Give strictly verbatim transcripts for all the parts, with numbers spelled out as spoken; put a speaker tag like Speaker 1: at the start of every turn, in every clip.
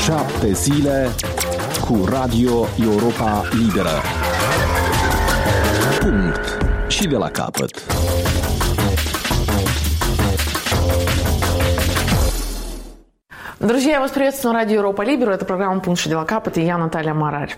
Speaker 1: Șapte zile cu Radio Europa Liberă. Punct. Și de la capăt.
Speaker 2: Друзья, я вас приветствую на радио Европа Либера. Это программа «Пункт și de la capăt» и я, Наталья Марарь.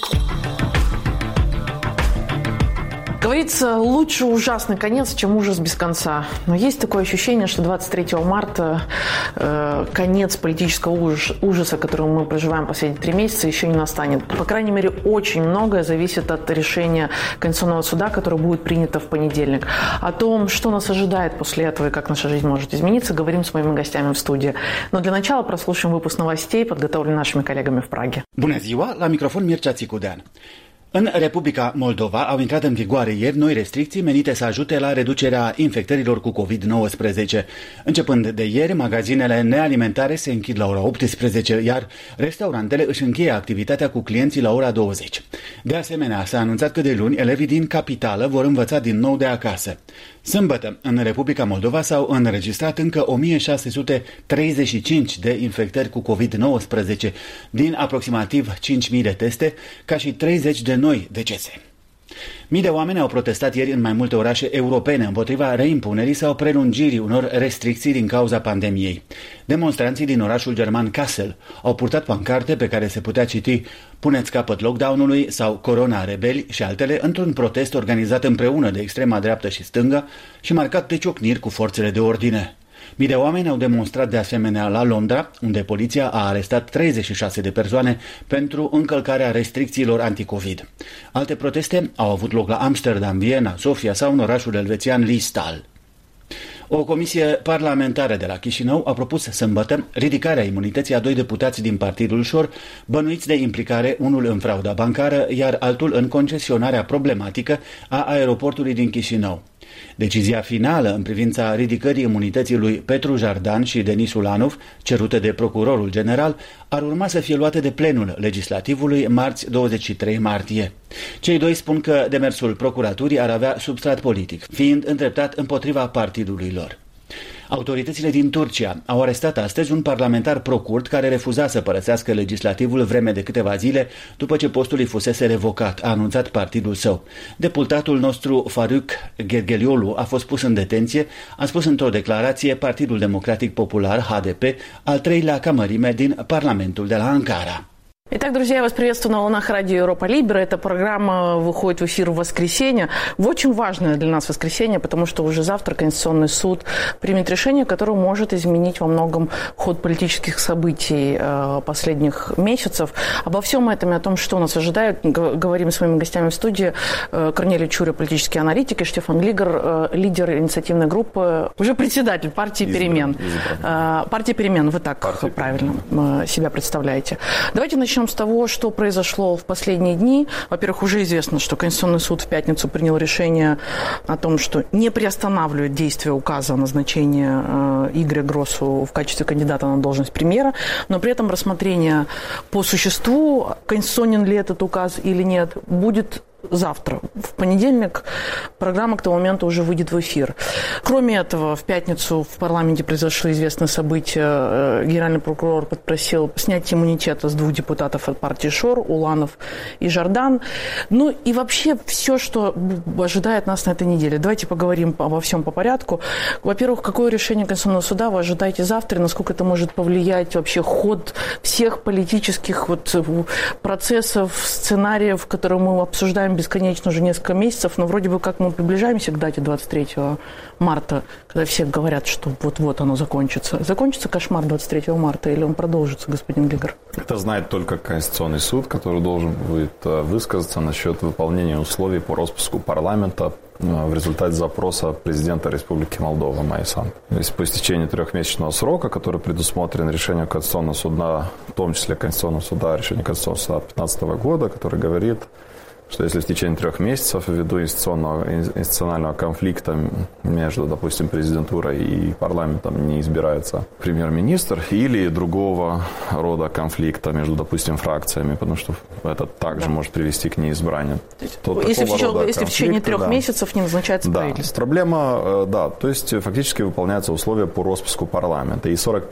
Speaker 2: Говорится, лучше ужасный конец, чем ужас без конца. Но есть такое ощущение, что двадцать третьего марта э, конец политического ужас, ужаса, который мы проживаем последние три месяца, еще не настанет. По крайней мере, очень многое зависит от решения Конституционного суда, которое будет принято в понедельник. О том, что нас ожидает после этого и как наша жизнь может измениться, говорим с моими гостями в студии. Но для начала прослушаем выпуск новостей, подготовленный нашими коллегами в Праге.
Speaker 3: Bună ziua, la microfon Mircea Țicudean. În Republica Moldova au intrat în vigoare ieri noi restricții menite să ajute la reducerea infectărilor cu covid nouăsprezece. Începând de ieri, magazinele nealimentare se închid la ora optsprezece, iar restaurantele își încheie activitatea cu clienții la ora douăzeci. De asemenea, s-a anunțat că de luni elevii din capitală vor învăța din nou de acasă. Sâmbătă, în Republica Moldova s-au înregistrat încă o mie șase sute treizeci și cinci de infectări cu covid nouăsprezece, din aproximativ cinci mii de teste, ca și treizeci de noi decese. Mii de oameni au protestat ieri în mai multe orașe europene împotriva reimpunerii sau prelungirii unor restricții din cauza pandemiei. Demonstranții din orașul german Kassel au purtat pancarte pe care se putea citi "Puneți capăt lockdown-ului" sau "Corona rebeli" și altele într-un protest organizat împreună de extrema dreaptă și stângă și marcat de ciocniri cu forțele de ordine. Mii de oameni au demonstrat de asemenea la Londra, unde poliția a arestat treizeci și șase de persoane pentru încălcarea restricțiilor anticovid. Alte proteste au avut loc la Amsterdam, Viena, Sofia sau în orașul elvețian Liestal. O comisie parlamentară de la Chișinău a propus sâmbătă ridicarea imunității a doi deputați din Partidul Șor, bănuiți de implicare, unul în frauda bancară, iar altul în concesionarea problematică a aeroportului din Chișinău. Decizia finală în privința ridicării imunității lui Petru Jardan și Denis Ulanov, cerută de procurorul general, ar urma să fie luate de plenul legislativului marți douăzeci și trei martie. Cei doi spun că demersul procuraturii ar avea substrat politic, fiind îndreptat împotriva partidului lor. Autoritățile din Turcia au arestat astăzi un parlamentar pro-kurd care refuza să părăsească legislativul vreme de câteva zile după ce postul îi fusese revocat, a anunțat partidul său. Deputatul nostru Faruk Gergeliolu a fost pus în detenție, a spus într-o declarație Partidul Democratic Popular, H D P, al treilea ca mărime din Parlamentul de la Ankara.
Speaker 2: Итак, друзья, я вас приветствую на волнах радио Европа Либера. Эта программа выходит в эфир в воскресенье. В очень важное для нас воскресенье, потому что уже завтра Конституционный суд примет решение, которое может изменить во многом ход политических событий э, последних месяцев. Обо всем этом и о том, что нас ожидает, говорим с своими гостями в студии. Э, Корнелий Чуря, политический аналитик, и Штефан Лигер, э, лидер инициативной группы, уже председатель партии Избран, «Перемен». Избран. Э, партия «Перемен», вы так партия правильно э, себя представляете. Давайте начнем с того, что произошло в последние дни. Во-первых, уже известно, что Конституционный суд в пятницу принял решение о том, что не приостанавливает действие указа о назначении э, Игоря Гросу в качестве кандидата на должность премьера, но при этом рассмотрение по существу, конституционен ли этот указ или нет, будет завтра. В понедельник программа к тому моменту уже выйдет в эфир. Кроме этого, в пятницу в парламенте произошло известное событие. Генеральный прокурор попросил снять иммунитет с двух депутатов от партии Шор, Уланов и Жардан. Ну и вообще все, что ожидает нас на этой неделе. Давайте поговорим обо всем по порядку. Во-первых, какое решение Конституционного суда вы ожидаете завтра, и насколько это может повлиять вообще ход всех политических вот процессов, сценариев, которые мы обсуждаем бесконечно уже несколько месяцев, но вроде бы как мы приближаемся к дате двадцать третьего марта, когда все говорят, что вот-вот оно закончится. Закончится кошмар двадцать третьего марта или он продолжится, господин Лигер?
Speaker 4: Это знает только Конституционный суд, который должен будет высказаться насчет выполнения условий по распуску парламента в результате запроса президента Республики Молдова Майсан. То есть по истечении трехмесячного срока, который предусмотрен решением Конституционного суда, в том числе Конституционного суда, решение Конституционного суда две тысячи пятнадцатого года, который говорит, что если в течение трех месяцев ввиду институционного, институционального конфликта между, допустим, президентурой и парламентом не избирается премьер-министр, или другого рода конфликта между, допустим, фракциями, потому что это также да. может привести к неизбранию. То
Speaker 2: если, в, еще, если в течение трех да. месяцев не назначается
Speaker 4: да.
Speaker 2: правительство.
Speaker 4: Проблема, да, то есть фактически выполняются условия по распуску парламента. И сорок